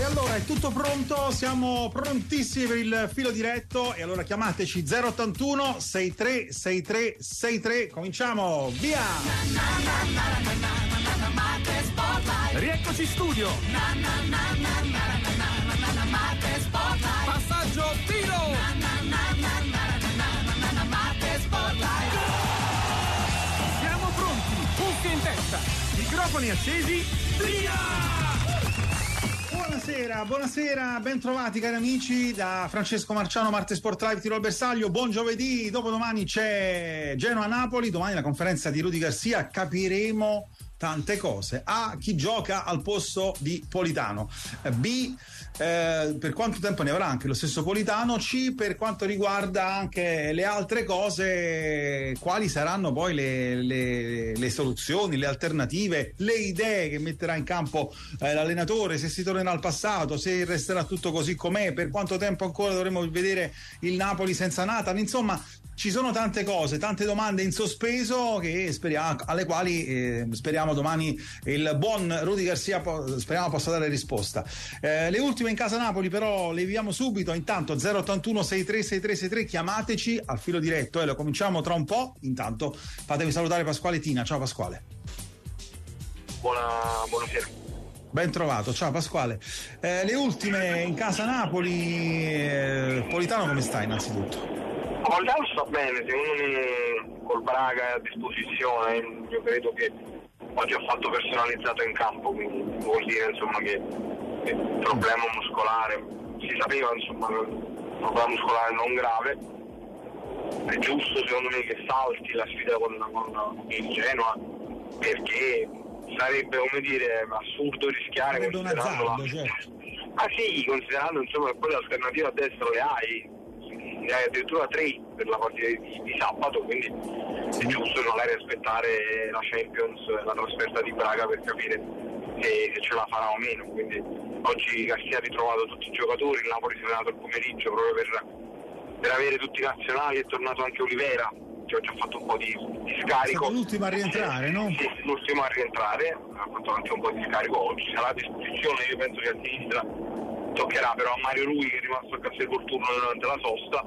allora è tutto pronto, siamo prontissimi per il filo diretto e allora chiamateci 081 636363, cominciamo, via! Rieccoci in studio. Passaggio tiro. Siamo pronti, cuffie in testa, microfoni accesi, via! Buonasera, ben trovati cari amici da Francesco Marciano, Marte Sport Live Tiro al Bersaglio. Buon giovedì, dopodomani c'è Genoa-Napoli, domani la conferenza di Rudy Garcia, capiremo tante cose. A, chi gioca al posto di Politano. B, per quanto tempo ne avrà anche lo stesso Politano. C, per quanto riguarda anche le altre cose, quali saranno poi le soluzioni, le alternative, le idee che metterà in campo l'allenatore, se si tornerà al passato, se resterà tutto così com'è, per quanto tempo ancora dovremo vedere il Napoli senza Nathan. Insomma, ci sono tante cose, tante domande in sospeso che alle quali speriamo domani il buon Rudy Garcia speriamo possa dare risposta. Le ultime in casa Napoli però le viviamo subito. Intanto 081 636363, chiamateci al filo diretto e lo cominciamo tra un po'. Intanto fatemi salutare Pasquale Tina. Ciao Pasquale. Buonasera. Ben trovato, ciao Pasquale. Le ultime in casa Napoli, Politano come sta innanzitutto? Politano sta bene, secondo me col Braga a disposizione, io credo che oggi ha fatto personalizzato in campo, quindi vuol dire insomma che il problema muscolare si sapeva, insomma, un problema muscolare non grave. È giusto secondo me che salti la sfida con il Genoa, perché sarebbe, come dire, assurdo rischiare, considerando considerando insomma che poi l'alternativa a destra le hai addirittura 3 per la partita di sabato, quindi è giusto non aspettare la Champions, la trasferta di Braga per capire se ce la farà o meno. Quindi oggi Garcia ha ritrovato tutti i giocatori, il Napoli si è allenato il pomeriggio proprio per avere tutti i nazionali, è tornato anche Olivera che oggi ha fatto un po' di scarico. È l'ultimo a rientrare, no? Sì, l'ultimo a rientrare, ha fatto anche un po' di scarico, oggi sarà a disposizione, io penso che a sinistra toccherà però a Mario Rui che è rimasto a casa col turno durante la sosta.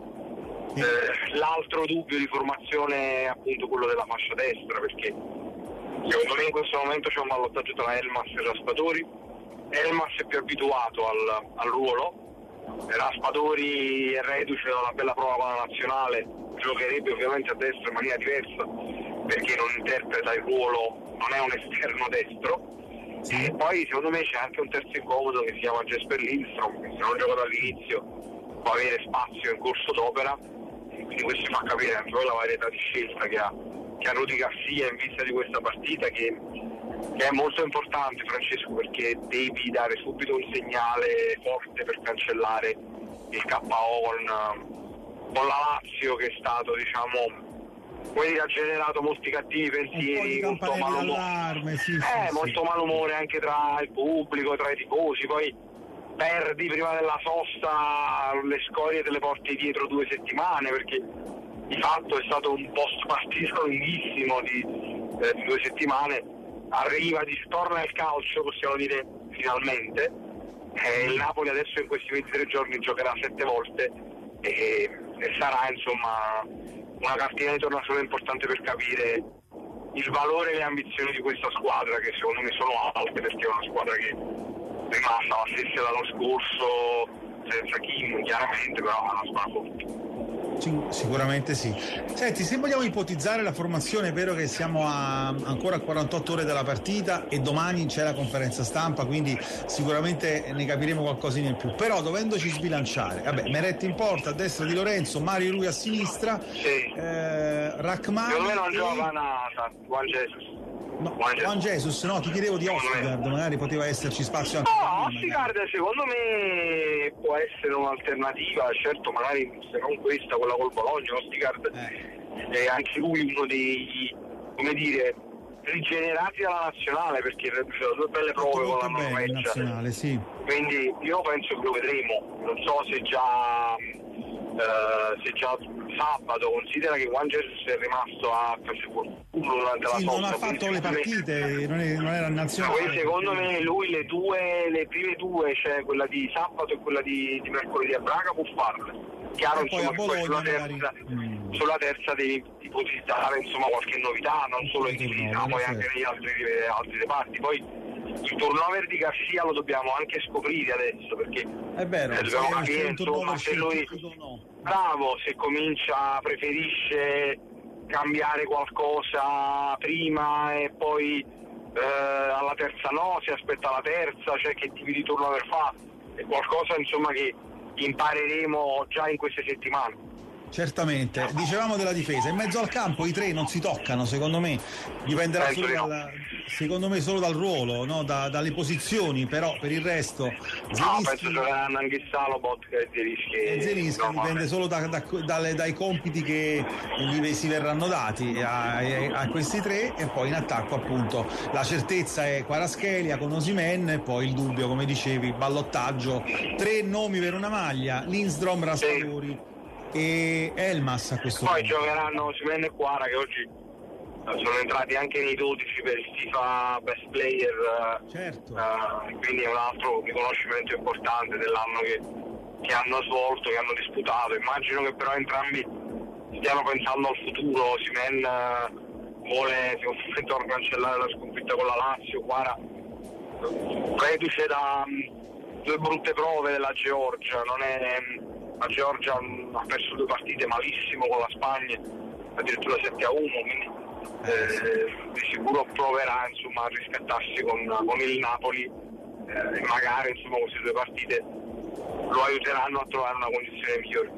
L'altro dubbio di formazione è appunto quello della fascia destra, perché secondo me in questo momento c'è un ballottaggio tra Elmas e Raspadori. Elmas è più abituato al ruolo, Raspadori è reduce da una bella prova con la nazionale, giocherebbe ovviamente a destra in maniera diversa perché non interpreta il ruolo, non è un esterno destro. E poi secondo me c'è anche un terzo incomodo che si chiama Jesper Lindstrom, che se non gioca dall'inizio può avere spazio in corso d'opera, quindi questo fa capire anche la varietà di scelta che ha Rudy Garcia in vista di questa partita, che è molto importante, Francesco, perché devi dare subito un segnale forte per cancellare il KO con la Lazio, che è stato, diciamo, quelli ha generato molti cattivi pensieri, molto malumore, molto malumore anche tra il pubblico, tra i tifosi. Poi perdi prima della sosta, le scorie te le porti dietro 2 settimane, perché di fatto è stato un post partita lunghissimo di 2 settimane. Torna al calcio, possiamo dire finalmente. Il Napoli adesso in questi 23 giorni giocherà 7 volte e sarà insomma una cartina di tornasole importante per capire il valore e le ambizioni di questa squadra, che secondo me sono alte, perché è una squadra che è rimasta la stessa l'anno scorso, senza Kim chiaramente, però è una squadra forte. Sicuramente sì. Senti, se vogliamo ipotizzare la formazione, è vero che siamo ancora a 48 ore dalla partita e domani c'è la conferenza stampa, quindi sicuramente ne capiremo qualcosina in più, però dovendoci sbilanciare, Meretti in porta, a destra Di Lorenzo, Mario Rui a sinistra, Rachmani, secondo me non gioca Nathan, Juan Jesus. No, Juan Jesus, no, ti chiedevo di Ostigard, magari poteva esserci spazio anche. No, Ostigard secondo me può essere un'alternativa, certo, magari se non questa, quella col Bologna. Ostigard è anche lui uno dei, come dire, rigenerati dalla nazionale, perché ha fatto 2 belle prove con la Norvegia, sì. Quindi io penso che lo vedremo, non so se già sabato, considera che Juan Jesus è rimasto a calcio durante la sosta. Non ha fatto le partite, non era nazionale. Poi secondo me lui le prime due, cioè quella di sabato e quella di mercoledì a Braga, può farle. Chiaro, insomma, che poi sulla terza devi ipotizzare insomma qualche novità, non solo in Svizzera, poi anche negli altri reparti. Poi il turnover di Garcia lo dobbiamo anche scoprire adesso, perché è vero, dobbiamo capire insomma se lui bravo, se preferisce cambiare qualcosa prima e poi alla terza no, si aspetta la terza, cioè che tipi di turnover fa, è qualcosa insomma che impareremo già in queste settimane. Certamente, dicevamo della difesa, in mezzo al campo i tre non si toccano, secondo me dipenderà solo dal ruolo, no? Dalle posizioni, però per il resto penso giocheranno anche Salobot e Zielinski dipende solo dai compiti che gli si verranno dati a questi tre, e poi in attacco appunto la certezza è Kvaratskhelia con Osimhen, e poi il dubbio, come dicevi, ballottaggio, 3 nomi per una maglia: Lindstrom, Raspadori e Elmas a questo punto. Poi giocheranno Osimhen e Kvara, che oggi sono entrati anche nei 12 per il FIFA Best Player, certo. Quindi è un altro riconoscimento importante dell'anno che hanno svolto, che hanno disputato. Immagino che però entrambi stiano pensando al futuro. Osimhen vuole cancellare la sconfitta con la Lazio, Kvara reduce da 2 brutte prove della Georgia, la Georgia ha perso 2 partite malissimo con la Spagna, addirittura 7-1, quindi di sicuro proverà insomma a riscattarsi con il Napoli, e magari insomma queste 2 partite lo aiuteranno a trovare una condizione migliore.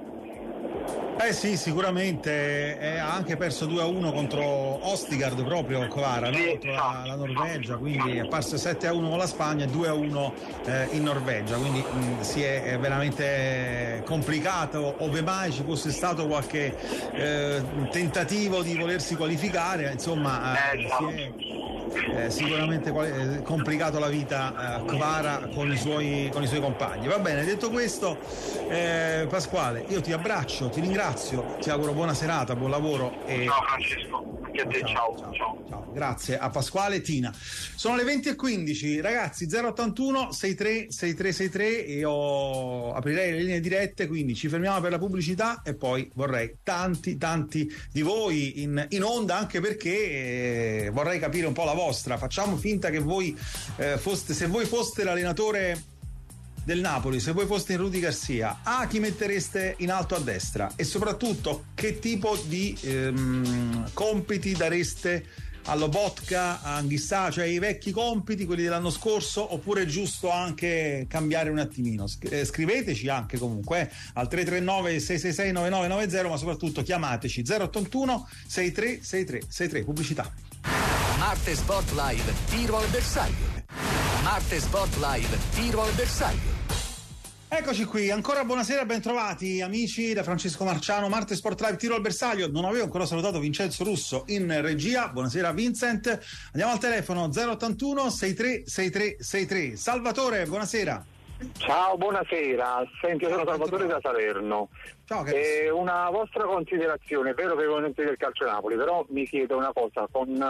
Sì, sicuramente ha anche perso 2-1 contro Ostigard, proprio Kvara, no? Contro la Norvegia, quindi è perso 7-1 con la Spagna e 2-1 in Norvegia, quindi si è veramente complicato. Ove mai ci fosse stato qualche tentativo di volersi qualificare, insomma si è sicuramente complicato la vita Kvara con i suoi compagni. Va bene, detto questo, Pasquale, io ti abbraccio, ti ringrazio, ti auguro buona serata, buon lavoro e ciao Francesco, anche a te, ciao. Grazie a Pasquale e Tina. Sono le 20:15, ragazzi. 081 63 6363, io aprirei le linee dirette, quindi ci fermiamo per la pubblicità e poi vorrei tanti di voi in onda, anche perché vorrei capire un po' la vostra. Facciamo finta che voi se voi foste l'allenatore del Napoli, se voi foste in Rudy Garcia, chi mettereste in alto a destra, e soprattutto che tipo di compiti dareste a Lobotka, a Anghissà, cioè i vecchi compiti, quelli dell'anno scorso, oppure è giusto anche cambiare un attimino? Scriveteci anche comunque al 339 666 9990, ma soprattutto chiamateci 081 636363. Pubblicità. Marte Sport Live, tiro al bersaglio. Marte Sport Live, tiro al bersaglio. Eccoci qui, ancora buonasera, ben trovati amici da Francesco Marciano, Marte Sport Live, tiro al bersaglio. Non avevo ancora salutato Vincenzo Russo in regia. Buonasera Vincent. Andiamo al telefono 081 636363. Salvatore, buonasera. Ciao, buonasera. Senti, sono Salvatore da Salerno. Ciao, una vostra considerazione, è vero che voi non siete del calcio Napoli, però mi chiedo una cosa,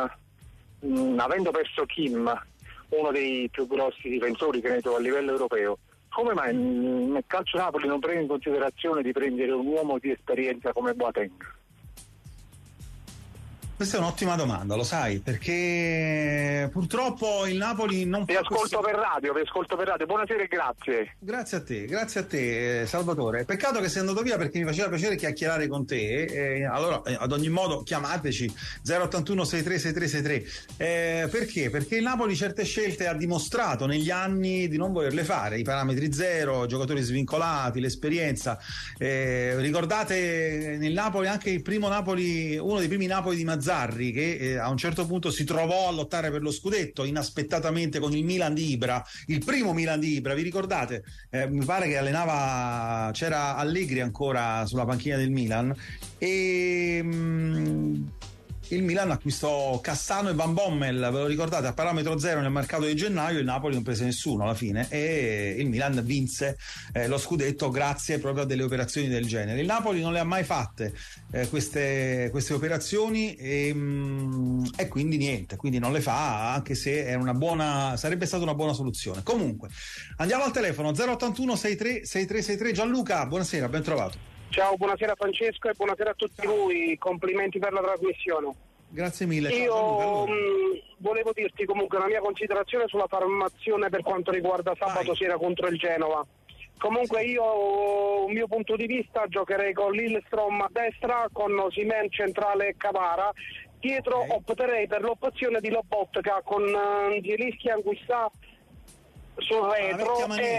avendo perso Kim, uno dei più grossi difensori, credo, a livello europeo, come mai nel calcio Napoli non prende in considerazione di prendere un uomo di esperienza come Boateng? Questa è un'ottima domanda, lo sai, perché purtroppo il Napoli non vi ascolto per radio. Buonasera e grazie. Grazie a te Salvatore. Peccato che sei andato via, perché mi faceva piacere chiacchierare con te. Allora, ad ogni modo, chiamateci 081 636363. Perché? Perché il Napoli certe scelte ha dimostrato negli anni di non volerle fare, i parametri zero, giocatori svincolati, l'esperienza. Ricordate nel Napoli anche il primo Napoli, uno dei primi Napoli di Mazzarri, che a un certo punto si trovò a lottare per lo scudetto inaspettatamente con il Milan di Ibra, il primo Milan di Ibra, vi ricordate? Mi pare che c'era Allegri ancora sulla panchina del Milan, e il Milan acquistò Cassano e Van Bommel, ve lo ricordate, a parametro zero nel mercato di gennaio. Il Napoli non prese nessuno alla fine e il Milan vinse lo scudetto grazie proprio a delle operazioni del genere. Il Napoli non le ha mai fatte queste operazioni e quindi niente, quindi non le fa, anche se sarebbe stata una buona soluzione. Comunque andiamo al telefono 081 63 6363. Gianluca, buonasera, ben trovato. Ciao, buonasera Francesco e buonasera a tutti voi, complimenti per la trasmissione. Grazie mille. Io volevo dirti comunque la mia considerazione sulla formazione per quanto riguarda sabato sera contro il Genova. Comunque io, un mio punto di vista, giocherei con Lillestrom a destra, con Osimhen centrale e Cavara. Dietro opterei per l'opzione di Lobotka con Zielinski e Anguissa sul retro.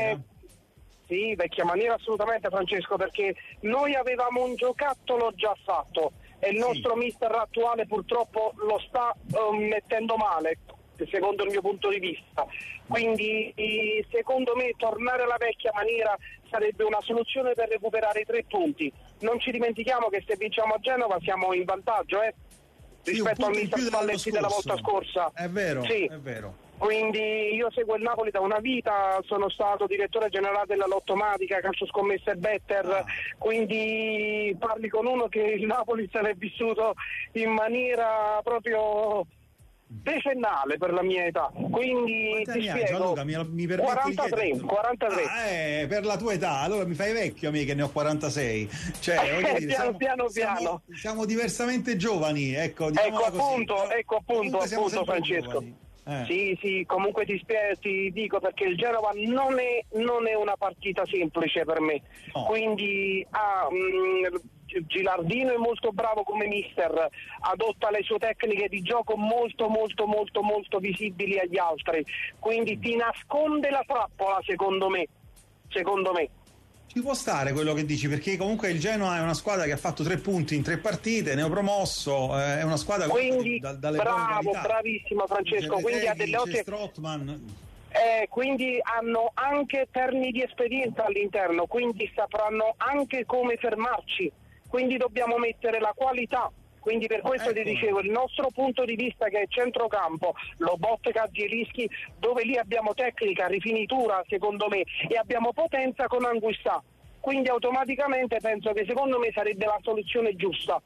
Sì, vecchia maniera assolutamente Francesco, perché noi avevamo un giocattolo già fatto e il nostro mister attuale purtroppo lo sta mettendo male, secondo il mio punto di vista. Quindi secondo me tornare alla vecchia maniera sarebbe una soluzione per recuperare i 3 punti. Non ci dimentichiamo che se vinciamo a Genova siamo in vantaggio rispetto al mister Spalletti della volta scorsa. È vero, sì. È vero. Quindi io seguo il Napoli da una vita, sono stato direttore generale della Lottomatica, calcio scommesse e better, quindi parli con uno che il Napoli se l'è vissuto in maniera proprio decennale per la mia età. Quindi ti spiego, Gianluca, mi 43. Per la tua età, allora mi fai vecchio a me che ne ho 46. Cioè, voglio dire, piano. Siamo diversamente giovani, ecco appunto Francesco. Giovani. Sì, comunque ti dico perché il Genova non è una partita semplice per me, quindi Gilardino è molto bravo come mister, adotta le sue tecniche di gioco molto visibili agli altri, quindi ti nasconde la trappola secondo me. Ci può stare quello che dici, perché comunque il Genoa è una squadra che ha fatto 3 punti in 3 partite, neopromosso, è una squadra quindi dalle bravissimo Francesco, quindi ha delle ottime quindi hanno anche terni di esperienza all'interno, quindi sapranno anche come fermarci, quindi dobbiamo mettere la qualità. Quindi per questo ti dicevo, il nostro punto di vista che è centrocampo, Lobotka, Zielinski, dove lì abbiamo tecnica, rifinitura secondo me, e abbiamo potenza con Anguissa. Quindi automaticamente penso che secondo me sarebbe la soluzione giusta.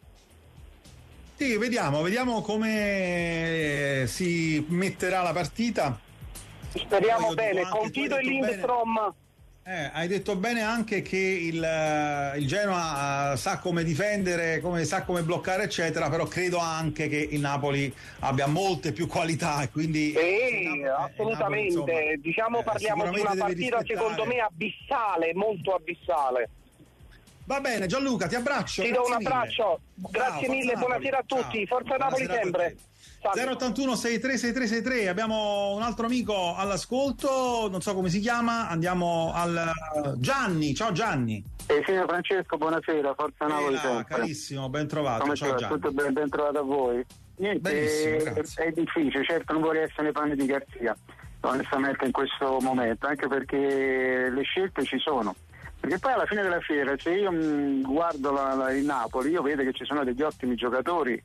Sì, vediamo come si metterà la partita. Speriamo bene, con Tito e Lindstrom. Hai detto bene anche che il Genoa sa come difendere, sa come bloccare eccetera, però credo anche che il Napoli abbia molte più qualità e quindi assolutamente, Napoli, insomma, parliamo di una partita secondo me abissale, molto abissale. Va bene Gianluca, ti abbraccio. Ti do un abbraccio, grazie mille, buonasera a tutti, forza Napoli sempre. 081 636363. Abbiamo un altro amico all'ascolto, non so come si chiama, andiamo al Gianni. Ciao Gianni. Signor Francesco, buonasera, forza Napoli sempre. Carissimo, ben trovato. Come ciao Gianni. Tutto ben trovato a voi. Niente, è difficile, certo non vorrei essere nei panni di Garzia onestamente in questo momento, anche perché le scelte ci sono. Perché poi alla fine della fiera, se io guardo il Napoli, io vedo che ci sono degli ottimi giocatori,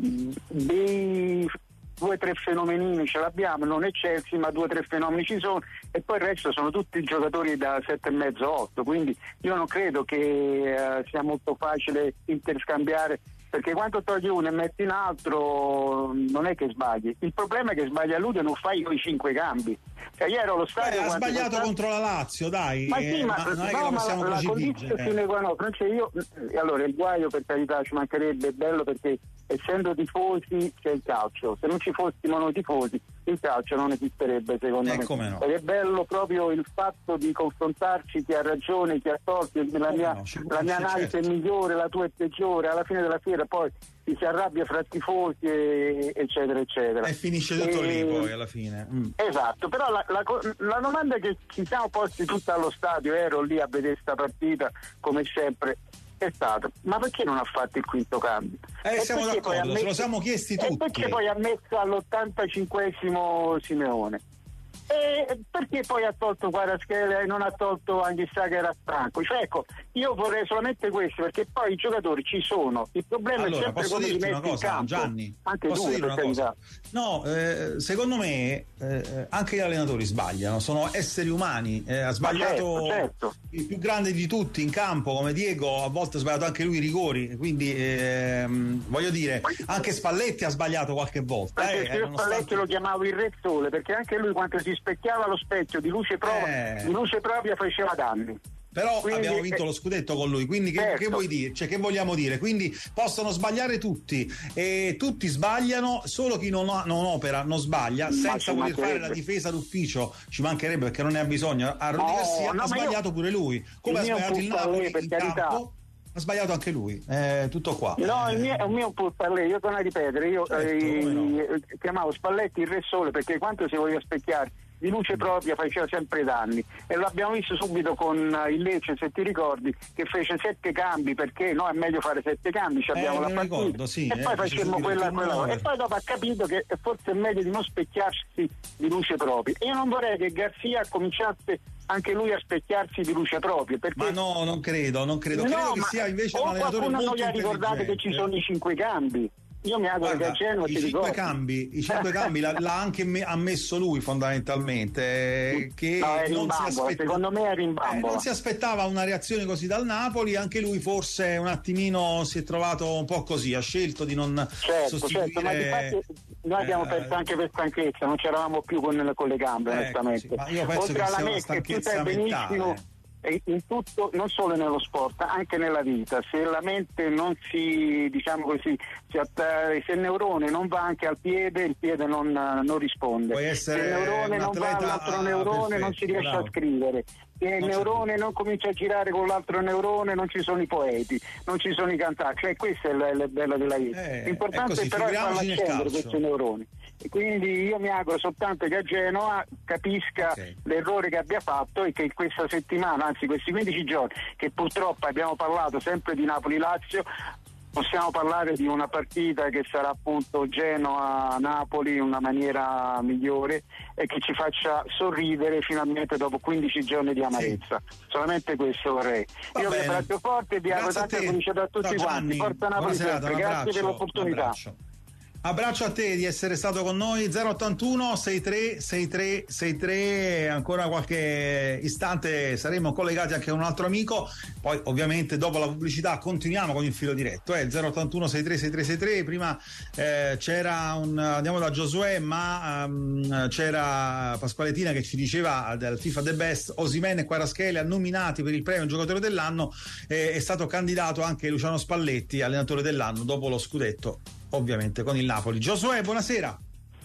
dei 2 o 3 fenomenini ce l'abbiamo, non eccelsi, ma 2 o 3 fenomeni ci sono, e poi il resto sono tutti giocatori da 7,5-8, quindi io non credo che sia molto facile interscambiare, perché quando togli uno e metti un altro non è che sbagli, il problema è che sbaglia lui e non fai io i 5 cambi. Cioè, ieri allo stadio ha sbagliato contro la Lazio, dai, ma sì, ma non è che lo possiamo la condizione allora il guaio, per carità, ci mancherebbe, è bello perché essendo tifosi c'è il calcio, se non ci fossimo noi tifosi il calcio non esisterebbe secondo me. Come no? Ed è bello proprio il fatto di confrontarci, chi ha ragione, chi ha torto, la mia analisi è migliore, la tua è peggiore, alla fine della fiera poi si arrabbia fra tifosi eccetera eccetera e finisce tutto lì poi alla fine. Esatto, però la domanda che ci siamo posti tutta allo stadio, ero lì a vedere sta partita come sempre, è stato: ma perché non ha fatto il quinto cambio? Siamo d'accordo, ce lo siamo chiesti tutti. E perché poi ha messo all'85esimo Simeone? Perché poi ha tolto Kvaratskhelia e non ha tolto Anghissà che era stanco? Cioè, ecco, io vorrei solamente questo, perché poi i giocatori ci sono, il problema è sempre come li metti in campo. Gianni, anche posso due, dire una cosa? No, secondo me anche gli allenatori sbagliano, sono esseri umani, ha sbagliato certo. Il più grande di tutti in campo come Diego, a volte ha sbagliato anche lui i rigori, quindi voglio dire, anche Spalletti ha sbagliato qualche volta. Io Spalletti lo chiamavo il Re Sole, perché anche lui quando si specchiava allo specchio di luce propria faceva danni. Però abbiamo vinto lo scudetto con lui, quindi che vuoi dire? Cioè, che vogliamo dire? Quindi possono sbagliare tutti e tutti sbagliano, solo chi non opera non sbaglia, senza voler fare la difesa d'ufficio, ci mancherebbe, perché non ne ha bisogno. A Rudy Garcia ha sbagliato pure lui, come ha sbagliato il Napoli in campo, ha sbagliato anche lui, tutto qua. No, il mio pur parlé, io torno a ripetere, io chiamavo Spalletti il Re Sole, perché quanto si voleva specchiare di luce propria faceva sempre danni, e l'abbiamo visto subito con il Lecce, se ti ricordi, che fece 7 cambi, perché no, è meglio fare 7 cambi, abbiamo la partita, ricordo, sì, e poi facemmo quella e poi dopo ha capito che forse è meglio di non specchiarsi di luce propria. E io non vorrei che Garcia cominciasse anche lui a specchiarsi di luce propria, perché... Ma no, non credo credo che sia invece un allenatore molto non gli ha ricordato che ci sono i 5 cambi. Io mi auguro che a Genova i 5 cambi l'ha anche ammesso lui, fondamentalmente, che secondo me era in bambola. Non si aspettava una reazione così dal Napoli, anche lui forse un attimino si è trovato un po' così, ha scelto di non sostituire. Certo, ma di fatto noi abbiamo perso anche per stanchezza, non c'eravamo più con le gambe, onestamente. Sì, ma io penso che sia una stanchezza mentale. In tutto, non solo nello sport, anche nella vita, se la mente non si, diciamo così, se il neurone non va anche al piede, il piede non risponde. Se il neurone non va all'altro neurone, non si riesce a scrivere. Se il neurone non comincia a girare con l'altro neurone, non ci sono i poeti, non ci sono i cantanti, cioè questo è il bello della vita. L'importante però è farlo accendere questi neuroni. E quindi io mi auguro soltanto che a Genova capisca l'errore che abbia fatto, e che in questa settimana, anzi questi 15 giorni, che purtroppo abbiamo parlato sempre di Napoli-Lazio, possiamo parlare di una partita che sarà appunto Genoa-Napoli in una maniera migliore, e che ci faccia sorridere finalmente dopo 15 giorni di amarezza. Solamente questo vorrei. Io vi abbraccio forte e vi auguro tanta felicità a tutti quanti. Forza Napoli sempre. Grazie per l'opportunità. Abbraccio a te di essere stato con noi. 081 63 63 63. Ancora qualche istante saremo collegati anche a un altro amico, poi ovviamente dopo la pubblicità continuiamo con il filo diretto. 081 63 63 63. Prima andiamo da Giosuè, ma c'era Pasqualettina che ci diceva del FIFA The Best, Osimhen e Kvaratskhelia nominati per il premio giocatore dell'anno. È stato candidato anche Luciano Spalletti, allenatore dell'anno, dopo lo scudetto ovviamente con il Napoli. Giosuè, buonasera.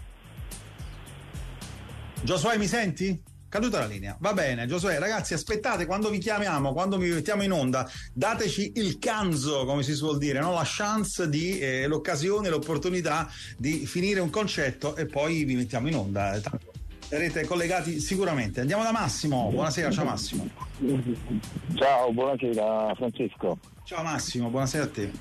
Giosuè, mi senti? Caduta la linea. Va bene, Giosuè, ragazzi, aspettate, quando vi chiamiamo, quando vi mettiamo in onda, dateci il canzo, come si suol dire, no? La chance l'occasione, l'opportunità di finire un concetto, e poi vi mettiamo in onda. Sarete collegati sicuramente. Andiamo da Massimo. Buonasera, ciao Massimo. Ciao, buonasera Francesco. Ciao Massimo, buonasera a te.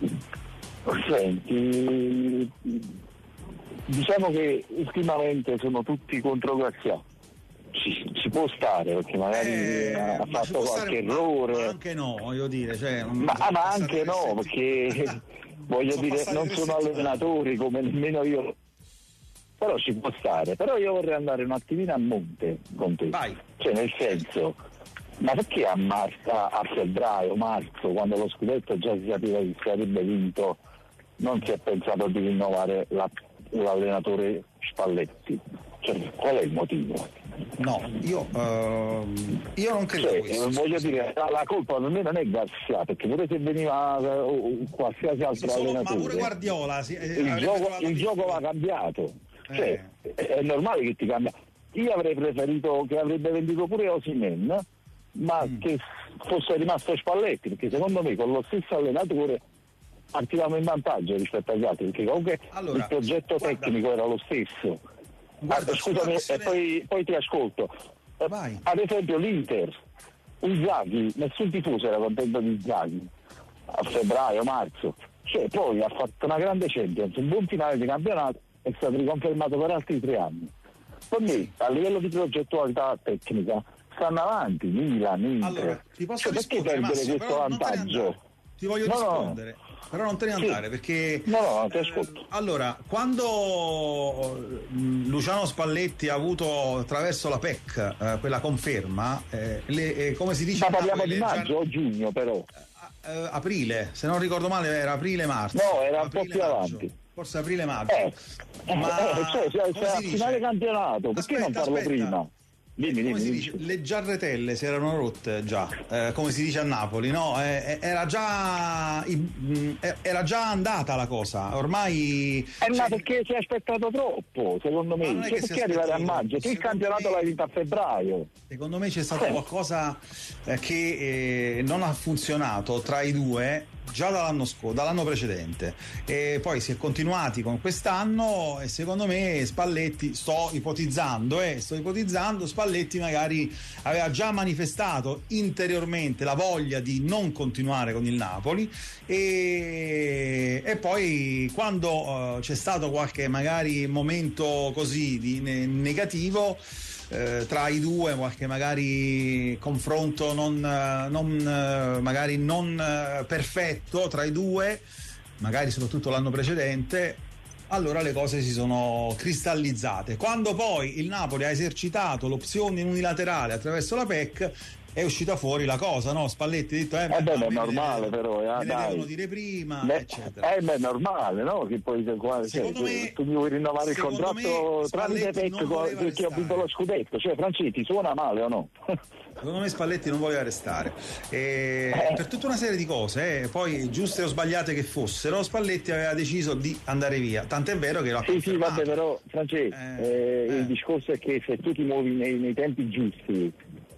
Senti, diciamo che ultimamente sono tutti contro Garcia. Ci può stare, perché magari ha fatto qualche errore. Ma anche no, voglio dire. Cioè, ma anche no, perché voglio dire, non sono allenatori come nemmeno io. Però ci può stare. Però io vorrei andare un attimino a monte con te. Vai. Cioè, nel senso, ma perché a febbraio, marzo, quando lo scudetto già si sapeva che sarebbe vinto, non si è pensato di rinnovare l'allenatore Spalletti? Cioè, qual è il motivo? No, io non credo. Voglio dire, la colpa per me non è Garcia, perché pure se veniva qualsiasi altro allenatore, ma pure Guardiola il gioco va cambiato. Cioè, è normale che ti cambia. Io avrei preferito che avrebbe venduto pure Osimhen, ma che fosse rimasto Spalletti, perché secondo me con lo stesso allenatore partivamo in vantaggio rispetto agli altri, perché comunque il progetto tecnico era lo stesso. Scusami, e poi ti ascolto. Vai. Ad esempio l'Inter, Inzaghi, nessun tifoso era contento di Inzaghi a febbraio, marzo, cioè poi ha fatto una grande Champions, un buon finale di campionato, è stato riconfermato per altri 3 anni. Per me, a livello di progettualità tecnica, stanno avanti Milan, Inter. Allora, ti posso perché perdere questo vantaggio? Ti voglio rispondere. Però non te ne andare perché no, ti ascolto. Allora, quando Luciano Spalletti ha avuto attraverso la PEC quella conferma, come si dice, ma parliamo di maggio o giugno però? Aprile, se non ricordo male era aprile-marzo. No, era un po' più avanti. Forse aprile-maggio. Cioè a finale campionato, perché non farlo prima? Dimmi. Le giarretelle si erano rotte già, come si dice a Napoli, no? Era già andata la cosa, ormai. Ma perché si è aspettato troppo, secondo me. Perché arrivare a maggio? Tu il campionato l'hai vinto a febbraio. Secondo me c'è stato qualcosa che non ha funzionato tra i due già dall'anno precedente, e poi si è continuati con quest'anno, e secondo me Spalletti, sto ipotizzando, Spalletti magari aveva già manifestato interiormente la voglia di non continuare con il Napoli, e poi quando c'è stato qualche magari momento così di negativo tra i due, qualche magari confronto magari non perfetto tra i due, magari soprattutto l'anno precedente, allora le cose si sono cristallizzate. Quando poi il Napoli ha esercitato l'opzione unilaterale attraverso la PEC, è uscita fuori la cosa, no? Spalletti ha detto è normale, però me ne devono dire prima, eccetera. È normale, no? Che poi tu mi vuoi rinnovare il contratto tramite PEC perché ho vinto lo scudetto, cioè Francetti suona male o no? Secondo me Spalletti non voleva restare, per tutta una serie di cose, poi giuste o sbagliate che fossero, Spalletti aveva deciso di andare via, tant'è vero che l'ha confermato. Vabbè, però Francesco, il discorso è che se tu ti muovi nei tempi giusti,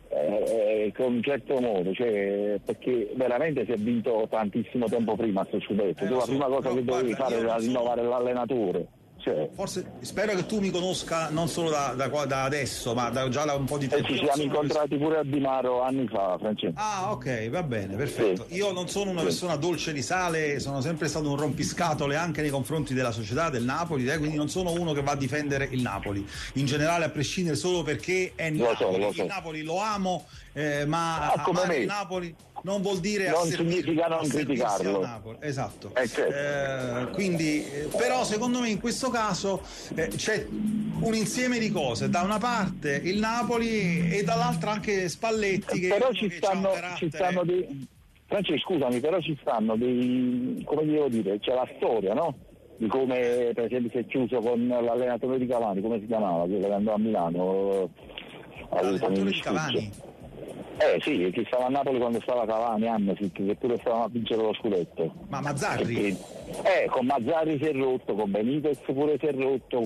con un certo modo, cioè, perché veramente si è vinto tantissimo tempo prima sto scudetto, tu la prima cosa che dovevi fare era rinnovare l'allenatore. Cioè, forse spero che tu mi conosca non solo da adesso, ma già da un po' di tempo. Ci siamo incontrati pure a Di Maro anni fa, Francesco. Ah, ok, va bene, perfetto. Sì. Io non sono una persona dolce di sale, sono sempre stato un rompiscatole anche nei confronti della società del Napoli, quindi non sono uno che va a difendere il Napoli in generale, a prescindere, solo perché è Napoli. Il Napoli lo amo, ma amare il Napoli non vuol dire non significa non criticarlo. Esatto. Certo. Quindi però secondo me in questo caso c'è un insieme di cose, da una parte il Napoli e dall'altra anche Spalletti, che però ci stanno dei Francesco, scusami, però ci stanno dei, come devo dire, c'è la storia, no? Di come per esempio si è chiuso con l'allenatore di Cavani, come si chiamava, quello che andò a Milano, l'allenatore di Cavani. Sì, che stava a Napoli quando stava Cavani, che pure stavano a vincere lo scudetto. Ma Mazzarri? Con Mazzarri si è rotto, con Benitez pure si è rotto,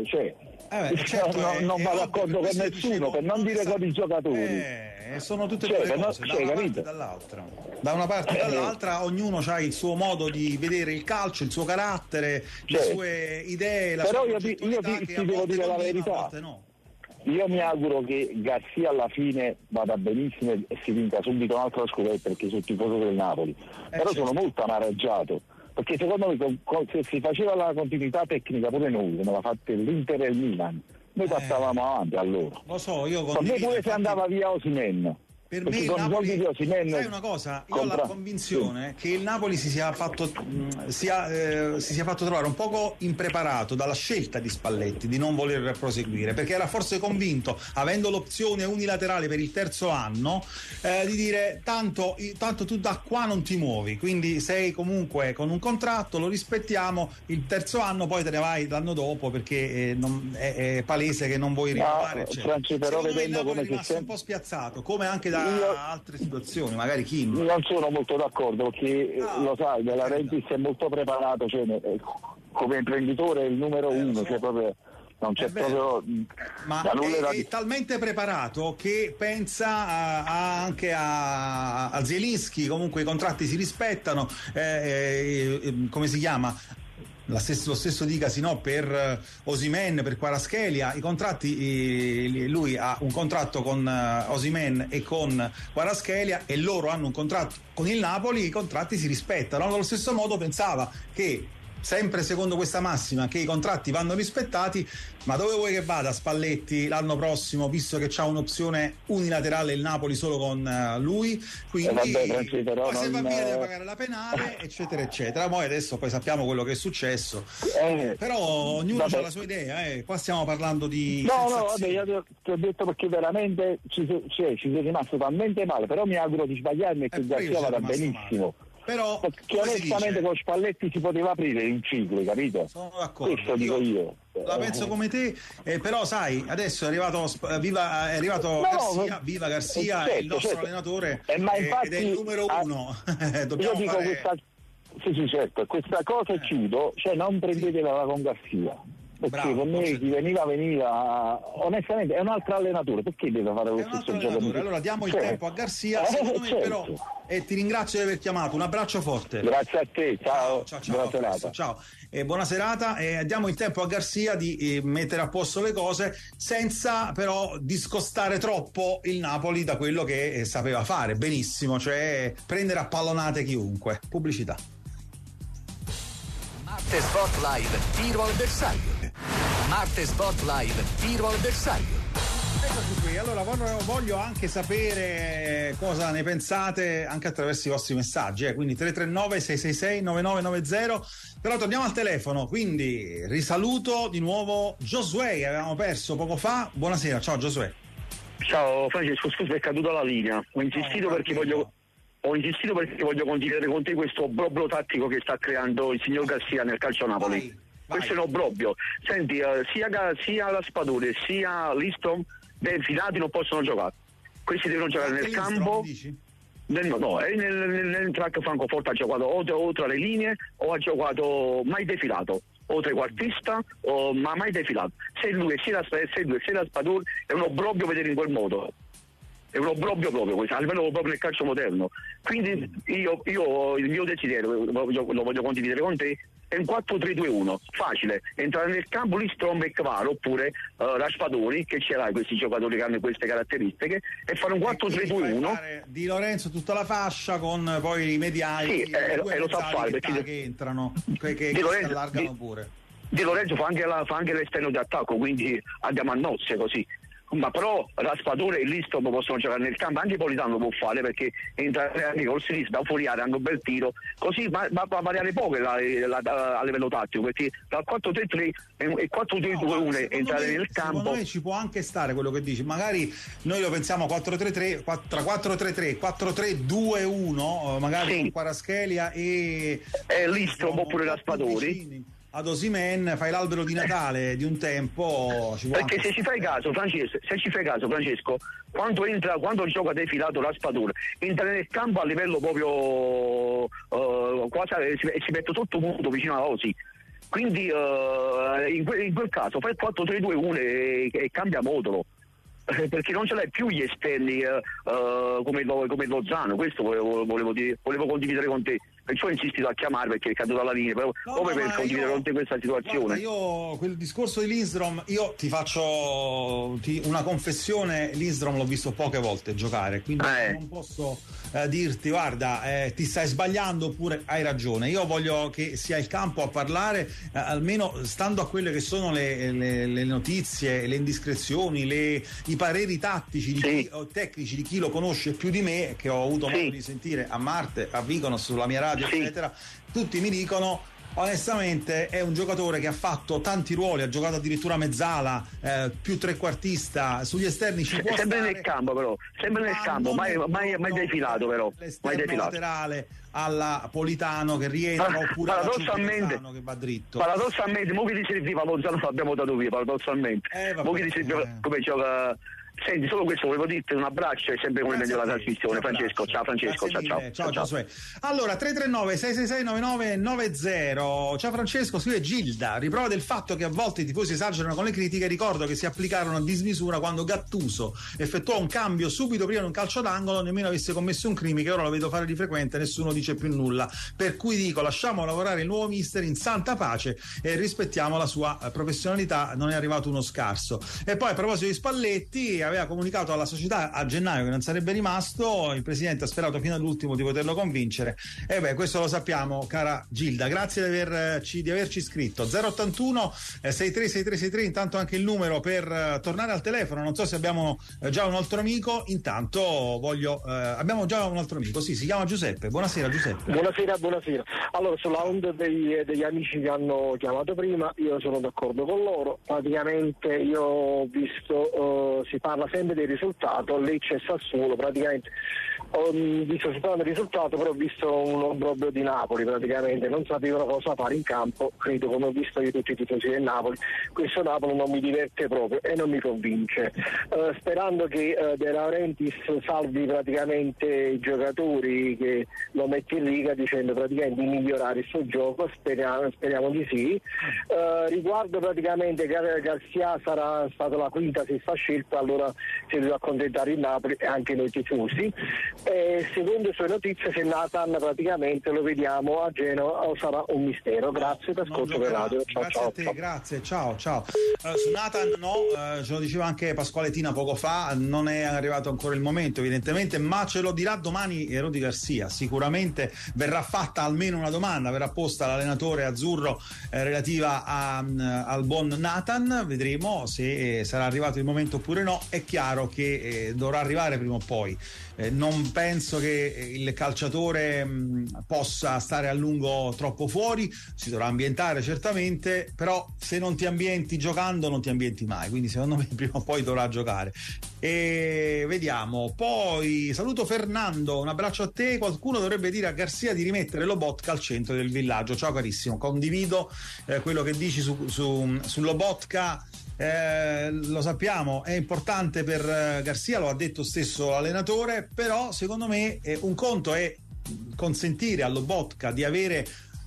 certo, non va d'accordo con nessuno, per non dire con i giocatori. Sono tutte due cose, da una parte e dall'altra. Da una parte e dall'altra ognuno ha il suo modo di vedere il calcio, il suo carattere, le sue idee, la però sua io ti devo dire la verità. Io mi auguro che Garzia alla fine vada benissimo e si vinca subito un altro scudetto, perché sono tifoso del Napoli. Però sono molto amareggiato, perché secondo me se si faceva la continuità tecnica pure noi, come l'ha fatta l'Inter e il Milan, noi passavamo avanti a loro. Lo so, io per me pure se andava via Osimhen. Per me il Napoli, sai una cosa, io ho la convinzione che il Napoli si sia fatto trovare un poco impreparato dalla scelta di Spalletti di non voler proseguire, perché era forse convinto, avendo l'opzione unilaterale per il terzo anno, di dire tanto tu da qua non ti muovi, quindi sei comunque con un contratto, lo rispettiamo, il terzo anno poi te ne vai l'anno dopo, perché è palese che non vuoi rinnovare, eccetera. Però vedendo come è rimasto un po' spiazzato, come anche altre situazioni, magari Kim. Non sono molto d'accordo, perché lo sai, De Laurentiis è molto preparato, cioè, come imprenditore è il numero uno, cioè proprio non c'è proprio è talmente preparato che pensa anche a Zielinski, comunque i contratti si rispettano, come si chiama? Lo stesso dicasi, no, per Osimhen, per Kvaratskhelia, i contratti, lui ha un contratto con Osimhen e con Kvaratskhelia e loro hanno un contratto con il Napoli, i contratti si rispettano. Allo stesso modo pensava che sempre secondo questa massima che i contratti vanno rispettati, ma dove vuoi che vada Spalletti l'anno prossimo, visto che c'ha un'opzione unilaterale il Napoli solo con lui, quindi poi se va via deve pagare la penale, eccetera eccetera. Poi adesso poi sappiamo quello che è successo, però ognuno ha la sua idea, qua stiamo parlando di io ti ho detto perché veramente ci sei rimasto talmente male, però mi auguro di sbagliarmi e che Garzia vada benissimo. Però perché onestamente con Spalletti si poteva aprire in ciclo, capito? Sono d'accordo. Questo dico io. La penso come te, però sai, adesso è arrivato Garzia, viva Garzia, certo, il nostro allenatore infatti, ed è il numero uno. Io dico questa, sì, certo, questa cosa chiudo, cioè non prendetela con Garzia. Perché per me chi veniva onestamente è un altro allenatore, perché deve fare lo stesso gioco? Allora diamo il tempo a Garzia, secondo me, però, e ti ringrazio di aver chiamato, un abbraccio forte. Grazie a te, ciao. Buona serata. Ciao. Buona serata, e diamo il tempo a Garzia di mettere a posto le cose senza però discostare troppo il Napoli da quello che sapeva fare benissimo, cioè prendere a pallonate chiunque. Pubblicità. Marte Sport Live, tiro al bersaglio. Marte Sport Live, tiro al bersaglio. Eccoci qui, allora voglio anche sapere cosa ne pensate anche attraverso i vostri messaggi, quindi 339 666 9990. Però torniamo al telefono, quindi risaluto di nuovo Giosuè che avevamo perso poco fa. Buonasera, ciao Giosuè. Ciao Francesco, scusa, è caduta la linea, ho insistito perché voglio condividere con te questo obbrobrio tattico che sta creando il signor Garzia nel calcio Napoli. Vai. Questo è un obbrobrio. Senti, sia la Spadore sia l'Istrom filati non possono giocare. Questi devono giocare nel campo. Nel track Francoforte ha giocato o tra le linee o ha giocato mai defilato, o trequartista ma mai defilato. Se lui è sia la Spadore è un obbrobrio vedere in quel modo. È un obbrobrio proprio questo, a livello proprio nel calcio moderno. Quindi io il mio desiderio, lo voglio condividere con te, è un 4-3-2-1, facile, entrare nel campo lì Strom e Cavaro, oppure Raspadori, che ce l'ha questi giocatori che hanno queste caratteristiche, e fare un 4-3-2-1. Di Lorenzo tutta la fascia con poi i mediali, e lo sa fare perché che entrano, che si allargano pure. Di Lorenzo fa anche l'esterno di attacco, quindi andiamo a nozze così. Ma però Raspadore e l'Istrom possono giocare nel campo, anche Politano lo può fare perché entra anche col sinistro da fuori area, anche un bel tiro, così va a variare poco a livello tattico, perché dal 4-3-3 e 4-2-2-1 entrare nel campo. Secondo me ci può anche stare quello che dici, magari noi lo pensiamo 4-3-3, tra 4-3-3, 4-3-2-1, magari con Kvaratskhelia e l'Istrom oppure Raspadori. Ad Osimhen fai l'albero di Natale di un tempo, perché se ci fai caso Francesco, quando gioca defilato Raspadore entra nel campo a livello proprio quasi si mette sotto punto vicino a Osi, quindi in quel caso fai il 4-3-2-1 e cambia modulo, perché non ce l'hai più gli esterni come Lozano. Questo volevo condividere con te, perciò ho insistito a chiamare perché è caduta la linea proprio per condividere con te questa situazione. Guarda, io quel discorso di Lindstrom, io ti faccio una confessione, Lindstrom l'ho visto poche volte giocare, quindi non posso dirti guarda ti stai sbagliando oppure hai ragione. Io voglio che sia il campo a parlare, almeno stando a quelle che sono le notizie, le indiscrezioni, i pareri tattici o tecnici di chi lo conosce più di me, che ho avuto modo di sentire a Marte, a Viconos, sulla mia radio eccetera, tutti mi dicono onestamente è un giocatore che ha fatto tanti ruoli, ha giocato addirittura mezzala, più trequartista, sugli esterni ci può sempre stare, nel campo, però sempre nel campo, mai defilato, però mai defilato laterale alla Politano che rientra, oppure alla Ciucchi che va dritto. Paradossalmente mo che ti serviva Lozano l'abbiamo dato via, paradossalmente mo che ti serviva come gioca. Senti, solo questo volevo dirti, un abbraccio e sempre come meglio la trasmissione. Francesco, ciao Francesco, ciao Giosuè. Allora 339 666 9990. Ciao Francesco, scrive Gilda, riprova del fatto che a volte i tifosi esagerano con le critiche. Ricordo che si applicarono a dismisura quando Gattuso effettuò un cambio subito prima di un calcio d'angolo, nemmeno avesse commesso un crimine, che ora lo vedo fare di frequente, nessuno dice più nulla, per cui dico lasciamo lavorare il nuovo mister in santa pace e rispettiamo la sua professionalità, non è arrivato uno scarso. E poi a proposito di Spalletti aveva comunicato alla società a gennaio che non sarebbe rimasto, il presidente ha sperato fino all'ultimo di poterlo convincere, e questo lo sappiamo, cara Gilda. Grazie di averci scritto. 081 636363, intanto anche il numero per tornare al telefono. Non so se abbiamo già un altro amico, intanto abbiamo già un altro amico, sì, si chiama Giuseppe. Buonasera Giuseppe. Buonasera. Allora, sulla onda degli amici che hanno chiamato prima, io sono d'accordo con loro. Praticamente io ho visto, si parla sempre del risultato, Lecce e Sassuolo, praticamente ho visto soltanto il risultato, però ho visto un obbrobrio di Napoli, praticamente non sapevano cosa fare in campo, credo, come ho visto io tutti i tifosi del Napoli. Questo Napoli non mi diverte proprio e non mi convince, sperando che De Laurentiis salvi praticamente i giocatori, che lo mette in riga dicendo praticamente di migliorare il suo gioco, speriamo di sì. Riguardo praticamente Garcia sarà stata la quinta, sesta scelta, allora si deve accontentare il Napoli e anche noi tifosi. Secondo le sue notizie, se Nathan praticamente lo vediamo a Genova o sarà un mistero. Grazie per ascolto per radio. Grazie, ciao. Su Nathan ce lo diceva anche Pasquale Tina poco fa, non è arrivato ancora il momento evidentemente, ma ce lo dirà domani Rudy Garcia. Sicuramente verrà fatta almeno una domanda, verrà posta all'allenatore azzurro relativa al buon Nathan, vedremo se sarà arrivato il momento oppure no. È chiaro che dovrà arrivare prima o poi. Non penso che il calciatore possa stare a lungo troppo fuori, si dovrà ambientare certamente, però se non ti ambienti giocando non ti ambienti mai, quindi secondo me prima o poi dovrà giocare. E vediamo. Poi saluto Fernando, un abbraccio a te. Qualcuno dovrebbe dire a Garcia di rimettere Lobotka al centro del villaggio. Ciao carissimo, condivido quello che dici su Lobotka. Lo sappiamo, è importante per Garcia, lo ha detto stesso l'allenatore, però secondo me un conto è consentire a Lobotka di avere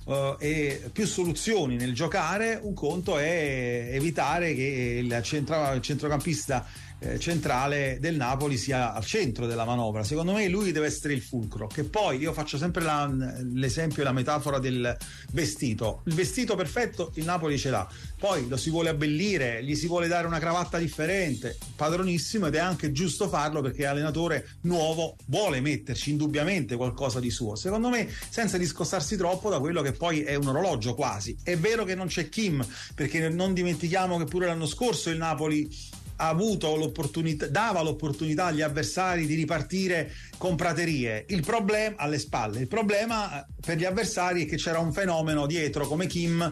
più soluzioni nel giocare, un conto è evitare che il centrocampista centrale del Napoli sia al centro della manovra. Secondo me lui deve essere il fulcro, che poi io faccio sempre l'esempio e la metafora del vestito. Il vestito perfetto il Napoli ce l'ha, poi lo si vuole abbellire, gli si vuole dare una cravatta differente, padronissimo, ed è anche giusto farlo perché l'allenatore nuovo vuole metterci indubbiamente qualcosa di suo, secondo me, senza discostarsi troppo da quello che poi è un orologio quasi. È vero che non c'è Kim, perché non dimentichiamo che pure l'anno scorso il Napoli ha avuto l'opportunità, dava l'opportunità agli avversari di ripartire con praterie, il problema alle spalle. Il problema per gli avversari è che c'era un fenomeno dietro come Kim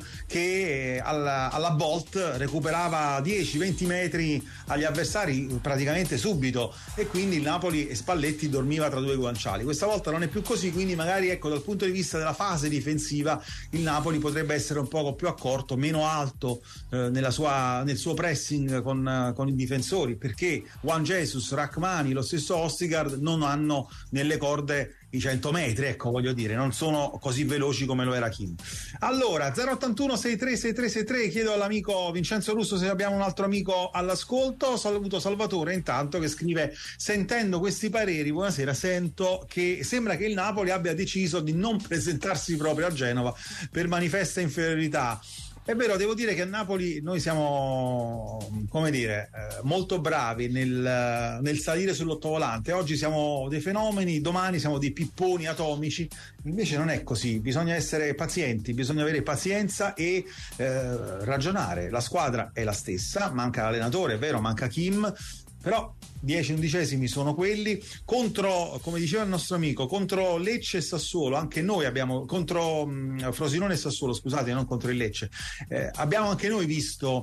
che alla Bolt recuperava 10-20 metri agli avversari praticamente subito, e quindi il Napoli e Spalletti dormiva tra due guanciali. Questa volta non è più così, quindi magari dal punto di vista della fase difensiva il Napoli potrebbe essere un poco più accorto, meno alto nel suo pressing con i difensori, perché Juan Jesus, Rachmani, lo stesso Ostigard non hanno nelle corde i 100 metri, ecco, voglio dire, non sono così veloci come lo era Kim. Allora 081 636363, chiedo all'amico Vincenzo Russo se abbiamo un altro amico all'ascolto. Saluto Salvatore intanto, che scrive: sentendo questi pareri, buonasera, sento che sembra che il Napoli abbia deciso di non presentarsi proprio a Genova per manifesta inferiorità. È vero, devo dire che a Napoli noi siamo, come dire, molto bravi nel salire sull'ottovolante. Oggi siamo dei fenomeni, domani siamo dei pipponi atomici. Invece non è così, bisogna essere pazienti, bisogna avere pazienza e ragionare. La squadra è la stessa, manca l'allenatore, è vero, manca Kim, però 10 undicesimi sono quelli. Contro, come diceva il nostro amico, contro Lecce e Sassuolo, anche noi abbiamo, contro Frosinone e Sassuolo, scusate, non contro il Lecce, abbiamo anche noi visto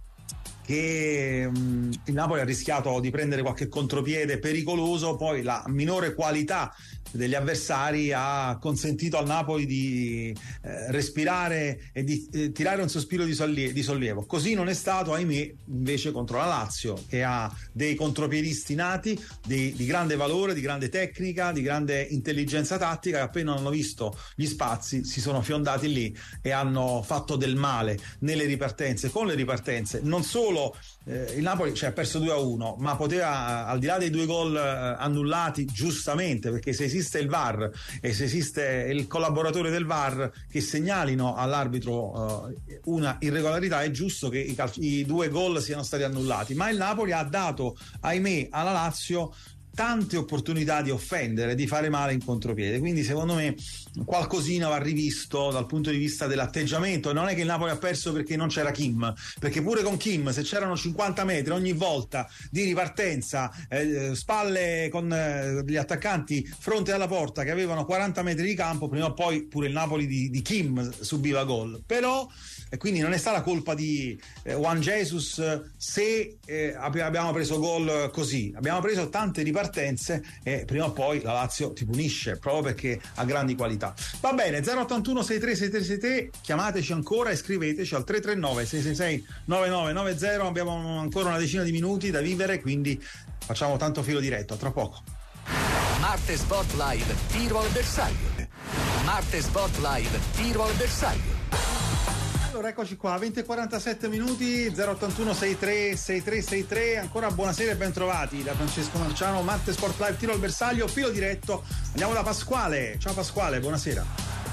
che il Napoli ha rischiato di prendere qualche contropiede pericoloso, poi la minore qualità degli avversari ha consentito al Napoli di respirare e di tirare un sospiro di sollievo. Così non è stato, ahimè, invece contro la Lazio, che ha dei contropiedisti nati di grande valore, di grande tecnica, di grande intelligenza tattica, che appena hanno visto gli spazi si sono fiondati lì e hanno fatto del male nelle ripartenze, con le ripartenze non solo solo il Napoli ha perso 2-1, ma poteva, al di là dei 2 gol annullati giustamente, perché se esiste il VAR e se esiste il collaboratore del VAR che segnalino all'arbitro una irregolarità, è giusto che i 2 gol siano stati annullati, ma il Napoli ha dato, ahimè, alla Lazio tante opportunità di offendere, di fare male in contropiede, quindi secondo me qualcosina va rivisto dal punto di vista dell'atteggiamento. Non è che il Napoli ha perso perché non c'era Kim, perché pure con Kim, se c'erano 50 metri ogni volta di ripartenza, spalle con gli attaccanti fronte alla porta che avevano 40 metri di campo, prima o poi pure il Napoli di Kim subiva gol. Però e quindi non è stata colpa di Juan Jesus se abbiamo preso gol così. Abbiamo preso tante ripartenze e prima o poi la Lazio ti punisce, proprio perché ha grandi qualità. Va bene, 081 63 chiamateci ancora e scriveteci al 339 666 9990. Abbiamo ancora una decina di minuti da vivere, quindi facciamo tanto filo diretto. A tra poco. Marte Sport Live, tiro al bersaglio. Marte Sport Live, tiro al bersaglio. Allora eccoci qua, 20:47 minuti, 081 63 ancora buonasera e ben trovati da Francesco Marciano, Marte Sport Live, tiro al bersaglio, filo diretto. Andiamo da Pasquale. Ciao Pasquale, buonasera.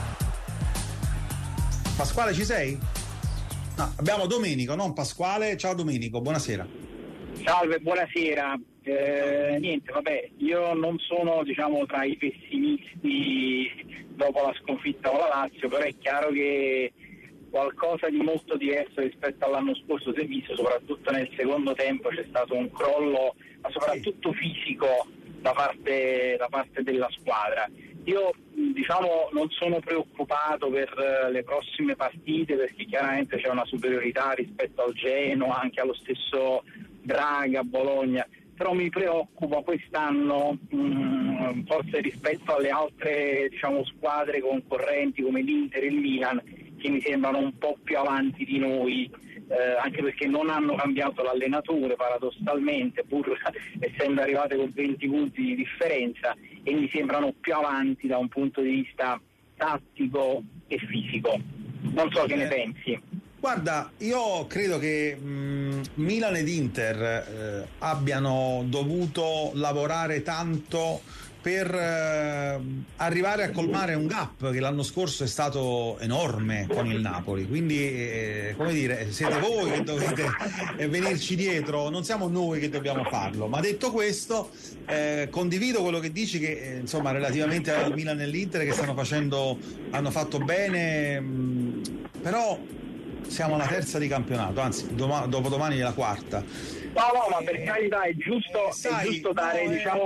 Pasquale, ci sei? No, abbiamo Domenico, non Pasquale. Ciao Domenico, buonasera. Salve, buonasera. Niente, vabbè, io non sono, tra i pessimisti dopo la sconfitta con la Lazio, però è chiaro che qualcosa di molto diverso rispetto all'anno scorso si è visto, soprattutto nel secondo tempo c'è stato un crollo, ma soprattutto fisico da parte della squadra. Io non sono preoccupato per le prossime partite, perché chiaramente c'è una superiorità rispetto al Genoa, anche allo stesso Braga, Bologna, però mi preoccupa quest'anno forse rispetto alle altre squadre concorrenti come l'Inter e il Milan, che mi sembrano un po' più avanti di noi, anche perché non hanno cambiato l'allenatore paradossalmente, pur essendo arrivate con 20 punti di differenza, e mi sembrano più avanti da un punto di vista tattico e fisico. Non so che ne pensi. Guarda, io credo che Milan ed Inter abbiano dovuto lavorare tanto per arrivare a colmare un gap che l'anno scorso è stato enorme con il Napoli, quindi siete voi che dovete venirci dietro, non siamo noi che dobbiamo farlo. Ma detto questo, condivido quello che dici, che relativamente al Milan e all'Inter che hanno fatto bene, però siamo alla terza di campionato, anzi dopodomani è la quarta. No, ma per carità è giusto dare,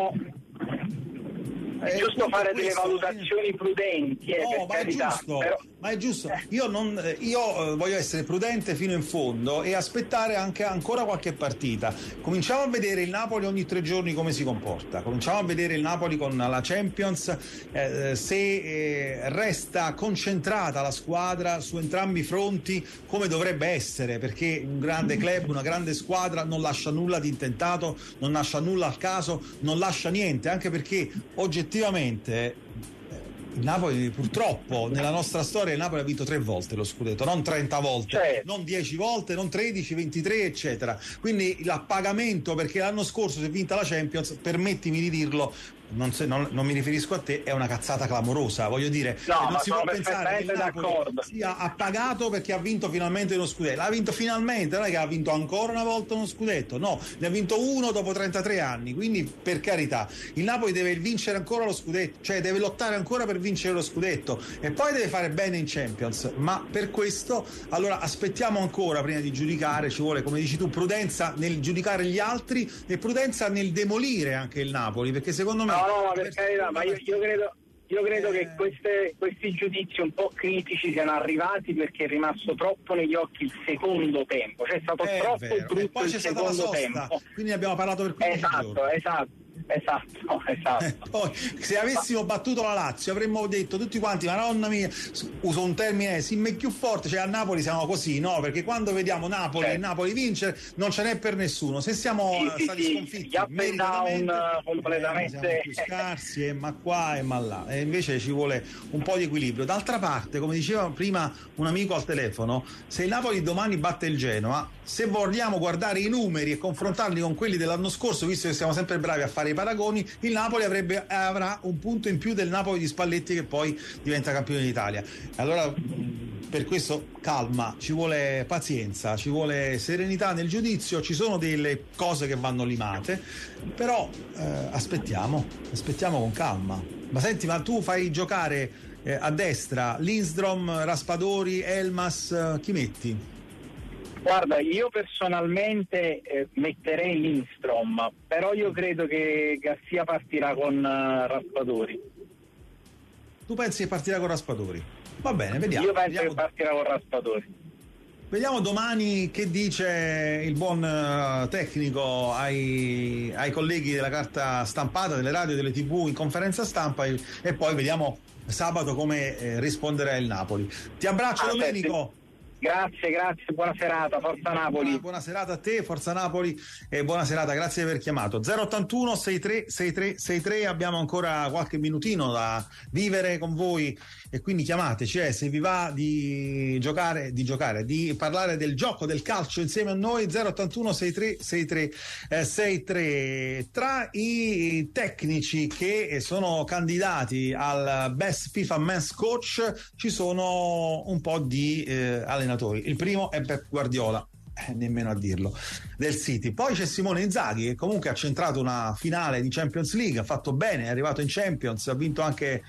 è giusto fare delle valutazioni prudenti, per carità. Ma è giusto. Io voglio essere prudente fino in fondo e aspettare anche ancora qualche partita. Cominciamo a vedere il Napoli ogni 3 giorni come si comporta. Cominciamo a vedere il Napoli con la Champions, se resta concentrata la squadra su entrambi i fronti come dovrebbe essere, perché un grande club, una grande squadra non lascia nulla di intentato, non lascia nulla al caso, non lascia niente, anche perché oggettivamente il Napoli, purtroppo, nella nostra storia il Napoli ha vinto 3 volte lo scudetto, non 30 volte, non 10 volte, non 13, 23 eccetera. Quindi l'appagamento, perché l'anno scorso si è vinta la Champions, permettimi di dirlo, non mi riferisco a te, è una cazzata clamorosa, voglio dire, non si può pensare che il Napoli sia appagato perché ha vinto finalmente uno scudetto. L'ha vinto finalmente, non è che ha vinto ancora una volta uno scudetto, no, ne ha vinto uno dopo 33 anni, quindi per carità, il Napoli deve vincere ancora lo scudetto, cioè deve lottare ancora per vincere lo scudetto e poi deve fare bene in Champions, ma per questo allora aspettiamo ancora prima di giudicare. Ci vuole, come dici tu, prudenza nel giudicare gli altri e prudenza nel demolire anche il Napoli, perché secondo me No, per carità, ma io credo che questi giudizi un po' critici siano arrivati perché è rimasto troppo negli occhi il secondo tempo, cioè è stato troppo brutto, e poi c'è stata la sosta, quindi ne abbiamo parlato per 15 giorni. Esatto. Poi, se avessimo battuto la Lazio avremmo detto tutti quanti, madonna mia, uso un termine, simme più forte, cioè a Napoli siamo così, no? Perché quando vediamo Napoli e Napoli vincere non ce n'è per nessuno. Se siamo stati sconfitti meritatamente, completamente siamo più scarsi, ma qua e ma là, e invece ci vuole un po' di equilibrio. D'altra parte, come diceva prima un amico al telefono, se il Napoli domani batte il Genoa, se vogliamo guardare i numeri e confrontarli con quelli dell'anno scorso, visto che siamo sempre bravi a fare i paragoni, il Napoli avrà un punto in più del Napoli di Spalletti, che poi diventa campione d'Italia. Allora, per questo calma, ci vuole pazienza, ci vuole serenità nel giudizio, ci sono delle cose che vanno limate, però aspettiamo con calma. Ma senti, ma tu fai giocare a destra Lindstrom, Raspadori, Elmas, chi metti? Guarda, io personalmente metterei Lindstrom, però io credo che Garcia partirà con Raspadori. Tu pensi che partirà con Raspadori? Va bene, vediamo. Io penso che partirà con Raspadori. Vediamo domani che dice il buon tecnico ai colleghi della carta stampata, delle radio, delle TV in conferenza stampa, e poi vediamo sabato come risponderà il Napoli. Ti abbraccio, Domenico. Grazie, buona serata, forza Napoli. Buona serata a te, forza Napoli, e buona serata, grazie di aver chiamato. 081 63 6363, abbiamo ancora qualche minutino da vivere con voi, e quindi chiamateci, se vi va di giocare, di parlare del gioco, del calcio insieme a noi. 081 63 63 63. Tra i tecnici che sono candidati al Best FIFA Men's Coach ci sono un po' di allenatori. Il primo è Pep Guardiola, nemmeno a dirlo, del City. Poi c'è Simone Inzaghi, che comunque ha centrato una finale di Champions League, ha fatto bene, è arrivato in Champions, ha vinto anche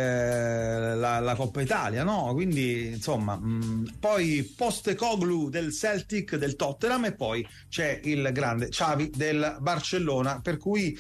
la Coppa Italia, no? Quindi insomma, poi Postecoglou del Celtic, del Tottenham, e poi c'è il grande Xavi del Barcellona, per cui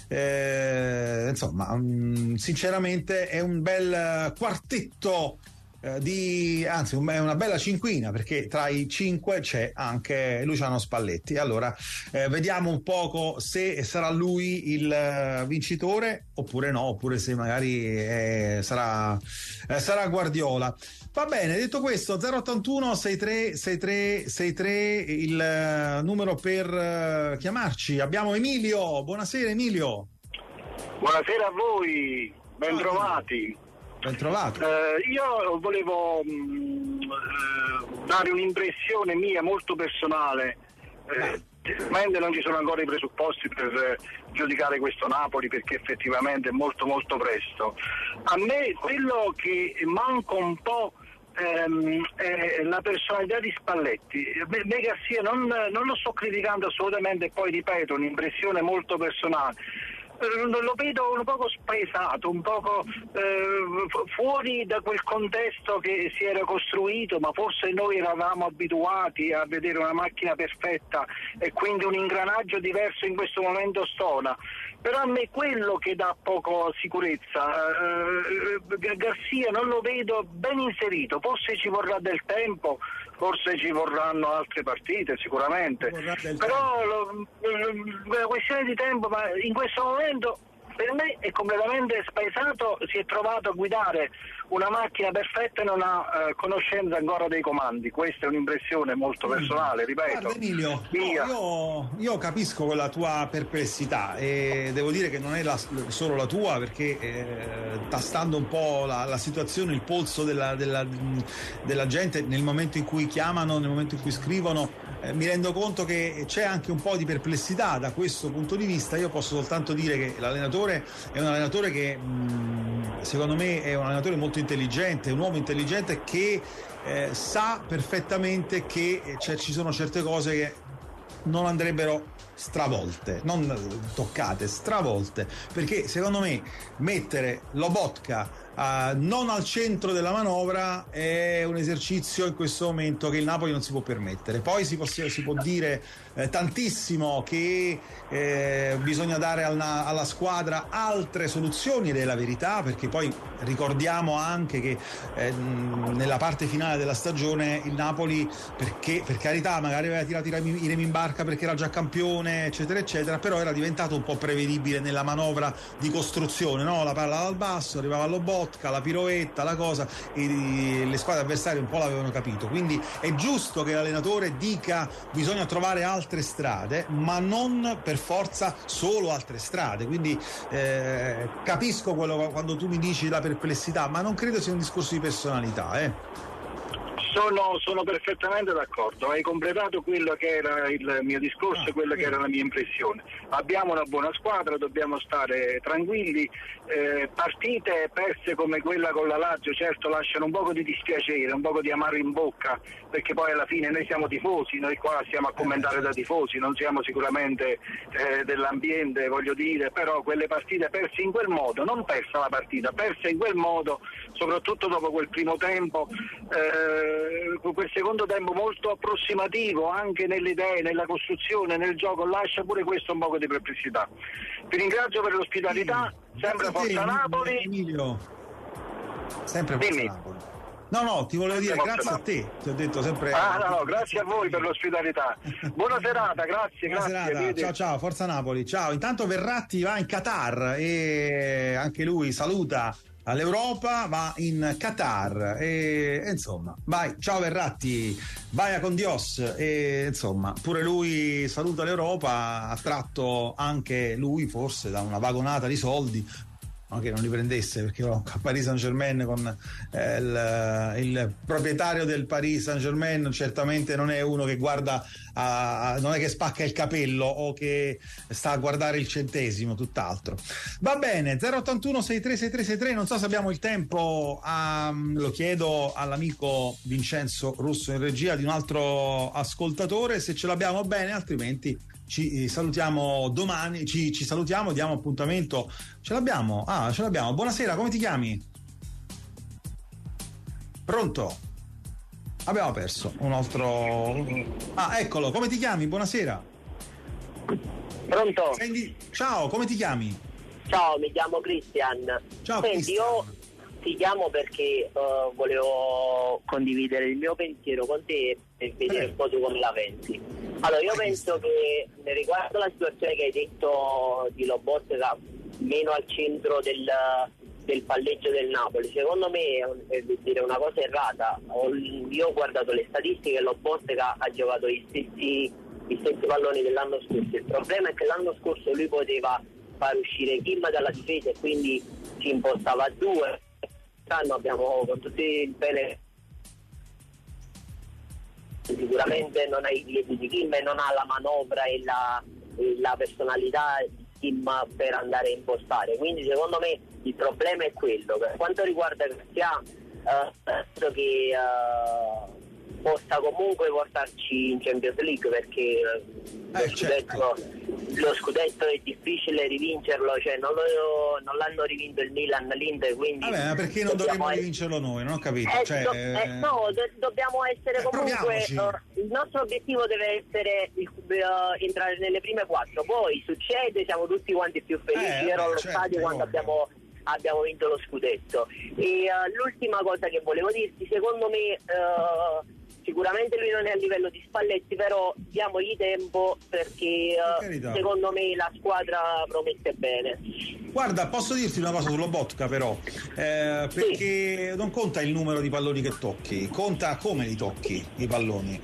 insomma, sinceramente è un bel quartetto, anzi è una bella cinquina, perché tra i 5 c'è anche Luciano Spalletti. Allora vediamo un poco se sarà lui il vincitore oppure no, oppure se magari sarà Guardiola. Va bene, detto questo, 081 63 63 63 il numero per chiamarci. Abbiamo Emilio. Buonasera Emilio. Buonasera a voi, ben trovati. Ben trovato. Io volevo dare un'impressione mia molto personale. Sicuramente non ci sono ancora i presupposti per giudicare questo Napoli, perché effettivamente è molto molto presto. A me quello che manca un po' è la personalità di Spalletti. Me Garcia non lo sto criticando assolutamente, poi ripeto, un'impressione molto personale. Lo vedo un poco spaesato, un poco fuori da quel contesto che si era costruito, ma forse noi eravamo abituati a vedere una macchina perfetta e quindi un ingranaggio diverso in questo momento stona. Però a me quello che dà poco sicurezza, Garcia non lo vedo ben inserito, forse ci vorrà del tempo, forse ci vorranno altre partite sicuramente, però la questione di tempo, ma in questo momento per me è completamente spaesato, si è trovato a guidare una macchina perfetta e non ha conoscenza ancora dei comandi. Questa è un'impressione molto personale, ripeto. Guarda Emilio, io capisco quella tua perplessità, e devo dire che non è solo la tua, perché tastando un po' la situazione, il polso della gente nel momento in cui chiamano, nel momento in cui scrivono, mi rendo conto che c'è anche un po' di perplessità da questo punto di vista. Io posso soltanto dire che l'allenatore è un allenatore che secondo me è un allenatore molto intelligente, un uomo intelligente che sa perfettamente che ci sono certe cose che non andrebbero stravolte, non toccate, stravolte, perché secondo me mettere Lobotka non al centro della manovra è un esercizio in questo momento che il Napoli non si può permettere. Poi si può dire tantissimo che bisogna dare alla squadra altre soluzioni, ed è la verità, perché poi ricordiamo anche che nella parte finale della stagione il Napoli, perché per carità magari aveva tirato i remi in barca Danimarca perché era già campione, eccetera eccetera, però era diventato un po' prevedibile nella manovra di costruzione, no? La palla dal basso, arrivava Lobotka, la piroetta, la cosa, e le squadre avversarie un po' l'avevano capito, quindi è giusto che l'allenatore dica bisogna trovare altre strade, ma non per forza solo altre strade, quindi capisco quello quando tu mi dici la perplessità, ma non credo sia un discorso di personalità. Sono perfettamente d'accordo, hai completato quello che era il mio discorso, quello che era la mia impressione. Abbiamo una buona squadra, dobbiamo stare tranquilli, partite perse come quella con la Lazio certo lasciano un poco di dispiacere, un poco di amaro in bocca, perché poi alla fine noi siamo tifosi, noi qua stiamo a commentare da tifosi, non siamo sicuramente dell'ambiente, voglio dire, però quelle partite perse in quel modo, non persa la partita, perse in quel modo, soprattutto dopo quel primo tempo, quel secondo tempo molto approssimativo anche nelle idee, nella costruzione, nel gioco, lascia pure questo un poco di perplessità. Vi ringrazio per l'ospitalità, sempre Forza Napoli. Emilio, sempre Forza Napoli. No, ti volevo dire grazie a te, ti ho detto sempre. Grazie a voi per l'ospitalità. Buona serata, grazie. Ciao, Forza Napoli. Ciao. Intanto Verratti va in Qatar e anche lui saluta all'Europa, va in Qatar e insomma, vai, ciao Verratti, vai a con Dios, e insomma pure lui saluta l'Europa, attratto anche lui forse da una vagonata di soldi, che non li prendesse, perché a Paris Saint-Germain con il proprietario del Paris Saint-Germain certamente non è uno che guarda non è che spacca il capello o che sta a guardare il centesimo, tutt'altro. Va bene, 081 636363, non so se abbiamo il tempo, lo chiedo all'amico Vincenzo Russo in regia di un altro ascoltatore, se ce l'abbiamo bene, altrimenti ci salutiamo domani, ci salutiamo, diamo appuntamento. Ce l'abbiamo? Ce l'abbiamo. Buonasera, come ti chiami? Pronto? Abbiamo perso un altro. Eccolo, come ti chiami? Buonasera. Pronto? Ciao, come ti chiami? Ciao, mi chiamo Cristian. Ciao. Senti, Christian. io ti chiamo perché volevo condividere il mio pensiero con te e vedere un po' tu come la pensi. Allora, io penso che riguardo la situazione che hai detto di Lobotka meno al centro del palleggio del Napoli, secondo me è dire una cosa errata. Io ho guardato le statistiche e Lobotka ha giocato gli stessi palloni dell'anno scorso. Il problema è che l'anno scorso lui poteva far uscire Kim dalla difesa e quindi si impostava a due. Quest'anno abbiamo, con tutto il bene, sicuramente non ha i piedi di Kim e non ha la manovra e la personalità di Kim per andare a impostare, quindi secondo me il problema è quello. Per quanto riguarda Garcia, penso che possa comunque portarci in Champions League, perché lo scudetto è difficile rivincerlo, cioè non l'hanno rivinto il Milan, l'Inter, quindi ma perché non dovremmo rivincerlo noi? Non ho capito. Dobbiamo essere comunque il nostro obiettivo deve essere entrare nelle prime 4, poi succede, siamo tutti quanti più felici. Ero allo stadio quando abbiamo vinto lo scudetto. E l'ultima cosa che volevo dirti, secondo me sicuramente lui non è a livello di Spalletti, però diamogli tempo, perché secondo me la squadra promette bene. Guarda, posso dirti una cosa su Lobotka però, perché non conta il numero di palloni che tocchi, conta come li tocchi i palloni.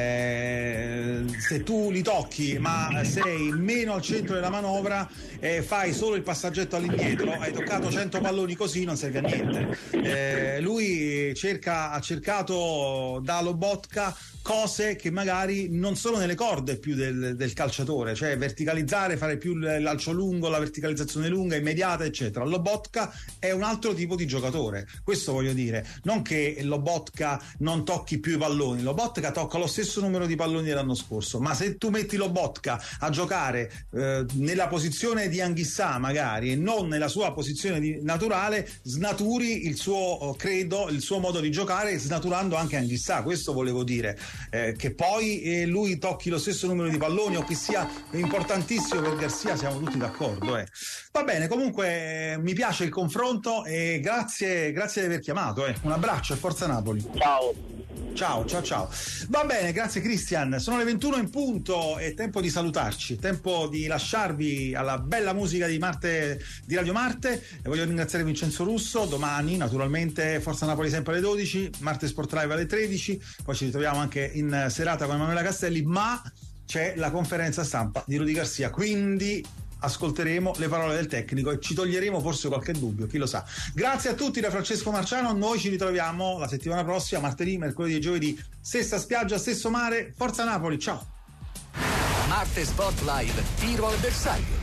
Se tu li tocchi ma sei meno al centro della manovra, fai solo il passaggetto all'indietro, hai toccato 100 palloni così, non serve a niente. Lui ha cercato da Lobotka cose che magari non sono nelle corde più del calciatore, cioè verticalizzare, fare più il lancio lungo, la verticalizzazione lunga, immediata, eccetera. Lobotka è un altro tipo di giocatore, questo voglio dire, non che Lobotka non tocchi più i palloni, Lobotka tocca lo stesso numero di palloni dell'anno scorso, ma se tu metti Lobotka a giocare nella posizione di Anghissà magari e non nella sua posizione naturale, snaturi il suo credo, il suo modo di giocare, snaturando anche Anghissà, questo volevo dire. che poi lui tocchi lo stesso numero di palloni o che sia importantissimo per Garcia, siamo tutti d'accordo. Va bene, comunque mi piace il confronto e grazie di aver chiamato. Un abbraccio e forza Napoli. Ciao. Va bene, grazie Christian. Sono le 21 in punto, è tempo di salutarci, tempo di lasciarvi alla bella musica di Radio Marte. E voglio ringraziare Vincenzo Russo. Domani naturalmente Forza Napoli sempre alle 12, Marte Sport Live alle 13, poi ci ritroviamo anche in serata con Emanuela Castelli, ma c'è la conferenza stampa di Rudy Garcia, quindi ascolteremo le parole del tecnico e ci toglieremo forse qualche dubbio, chi lo sa. Grazie a tutti da Francesco Marciano, noi ci ritroviamo la settimana prossima, martedì, mercoledì e giovedì, stessa spiaggia, stesso mare. Forza Napoli, ciao. Marte Sport Live, tiro al bersaglio.